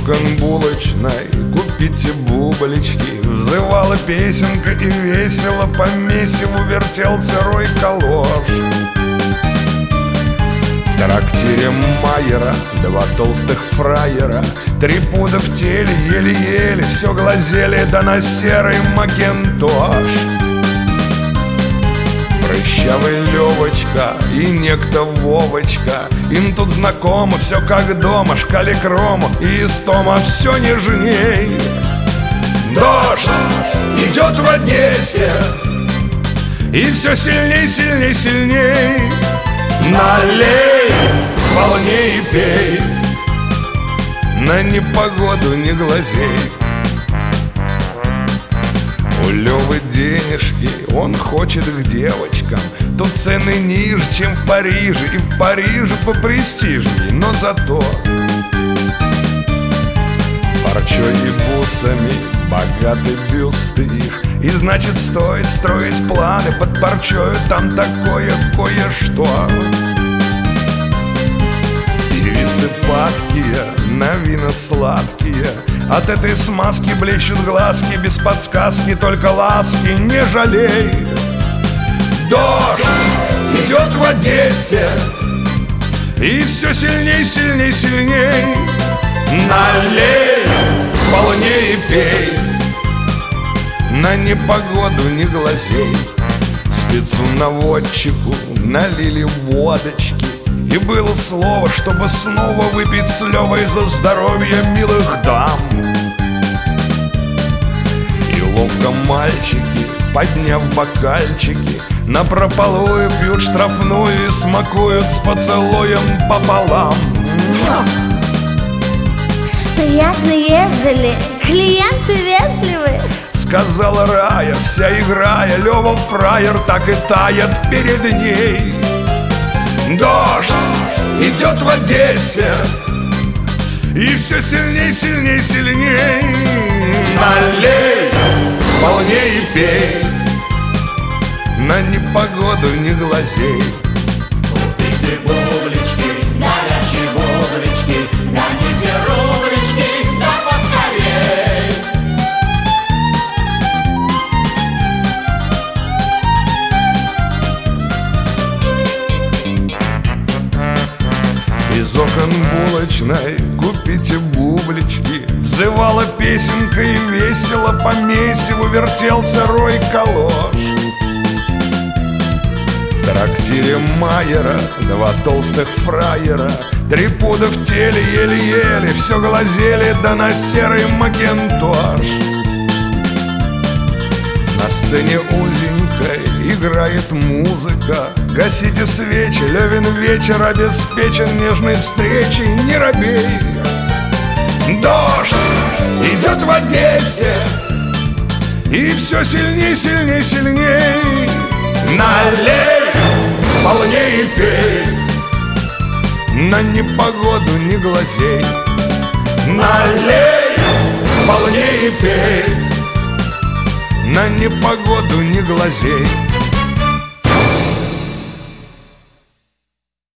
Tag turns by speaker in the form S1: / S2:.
S1: окон булочной купите бублички. Взывала песенка и весело по месиву вертел сырой калош. В трактире Майера два толстых фраера, 3 пуда в теле, еле-еле все глазели, да на серый макинтош. Прыщавый Левочка и некто Вовочка, им тут знакомо, все как дома, шкалик рома и истома все нежней. Дождь идет в Одессе, и все сильней, сильней, сильней. Налей волне и пей, на непогоду не глазей. У Лёвы денежки, он хочет к девочкам. Тут цены ниже, чем в Париже, и в Париже попрестижней, но зато парчой и бусами богаты бюсты их. И значит стоит строить планы под парчою, там такое кое-что. Певицы падкие, на вина сладкие, от этой смазки блещут глазки, без подсказки, только ласки, не жалей. Дождь идет в Одессе, и все сильней, сильней, сильней. Налей полнее и пей, на непогоду не глазей. Спецу-наводчику налили водочки, и было слово, чтобы снова выпить с Левой за здоровье милых дам. И ловко мальчики, подняв бокальчики, напропалую пьют штрафную и смакуют с поцелуем пополам.
S2: Приятно, ежели клиенты вежливы,
S1: сказала Рая, вся играя. Лёва фраер так и тает перед ней. Дождь идет в Одессе, и все сильней, сильней, сильней. Налей полнее и пей, на непогоду не глазей.
S3: Купите бублички, горячие бублички, гоните рублички, да поскорей.
S1: Из окон булочной купите бублички, взывала песенка и весело по месиву вертел сырой калош. В трактире Майера два толстых фраера, 3 пуда в теле, еле-еле все глазели, да на серый макинтош. На сцене узенькой играет музыка, гасите свечи, Левин вечер обеспечен нежной встречей, не робей. Дождь идет в Одессе, и все сильней, сильней, сильней. Налей полнее и пей, на непогоду не глазей. Налей полнее и пей, на непогоду не глазей.